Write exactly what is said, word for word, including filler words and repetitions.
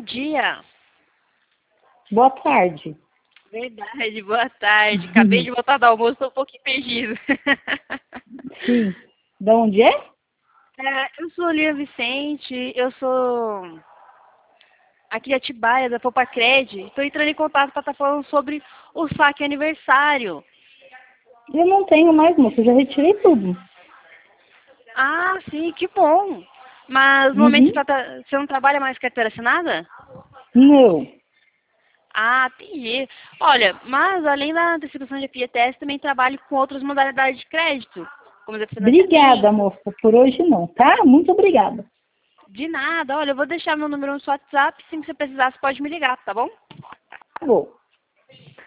dia. Boa tarde. Verdade, boa tarde. Acabei de voltar do almoço, estou um pouquinho perdido. Sim. De onde é? É, eu sou Lia Vicente, eu sou aqui de Atibaia, da Popacred. Estou entrando em contato para estar falando sobre o saque aniversário. Eu não tenho mais, moça. Eu já retirei tudo. Ah, sim, que bom. Mas no momento Uhum. você, tá, você não trabalha mais carteira assinada? Não. Ah, entendi. Olha, mas além da antecipação de F G T S, também trabalho com outras modalidades de crédito, como de Obrigada, financiamento. moça. Por hoje não, tá? Muito obrigada. De nada. Olha, eu vou deixar meu número no seu WhatsApp. Se você precisar, você pode me ligar, tá bom? Tá bom.